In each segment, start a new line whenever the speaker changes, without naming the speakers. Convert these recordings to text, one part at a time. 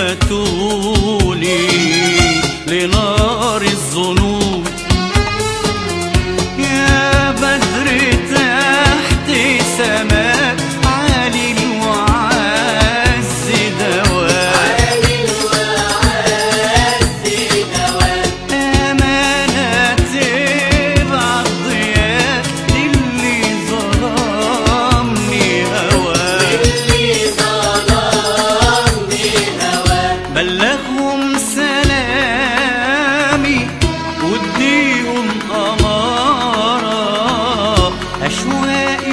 فاتوني لنار الظنون. يا بدر تحت سماء عالي الوعز دواء، أمانة تبعت ضياء للي ظلمني هواه. بلغهم سلامي واديهم أمارة، أشواقي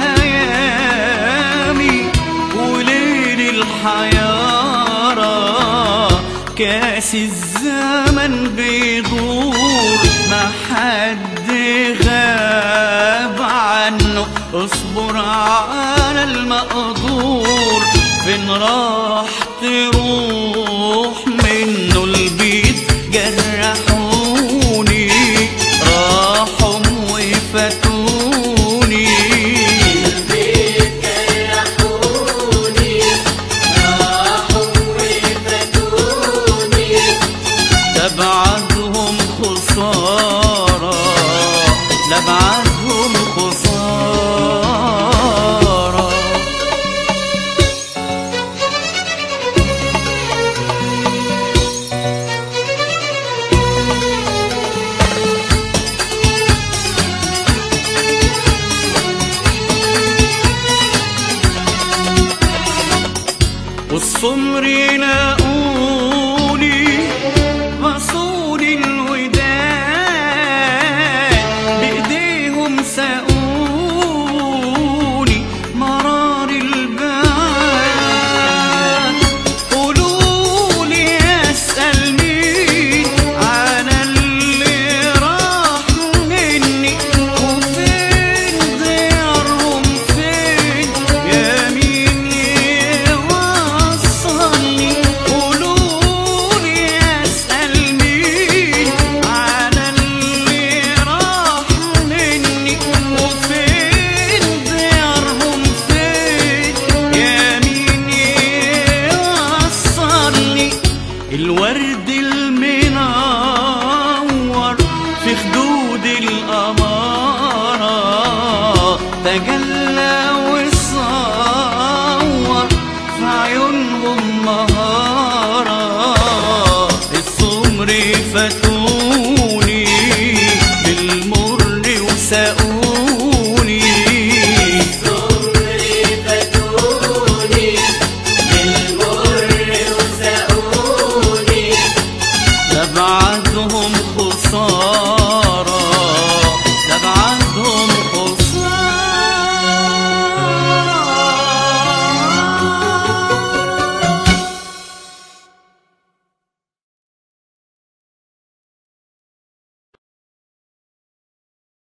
وهيامي وليل الحيارة. كاس الزمن بيدور ما حد غاب عنه، اصبر على المقدور. فين راح تروح منه البيت جرحوني، راحوا وفاتوني. البيت جرحوني راحوا وفاتوني، تبعدهم خسارة لبعدهم خسارة. والسمر يلاقوني رسول الوداد، بإيديهم ساقوني مرار البعاد. قولولي أسأل مين على اللي راح مني، وفين ديارهم فين يا مين يوصلني. قولولي أسأل مين على اللي راح مني، وفين ديارهم فين يا مين يوصلني. الورد المنور في خدود القمارة تجلى وصور في عيونهم مهارة. السمر فاتوني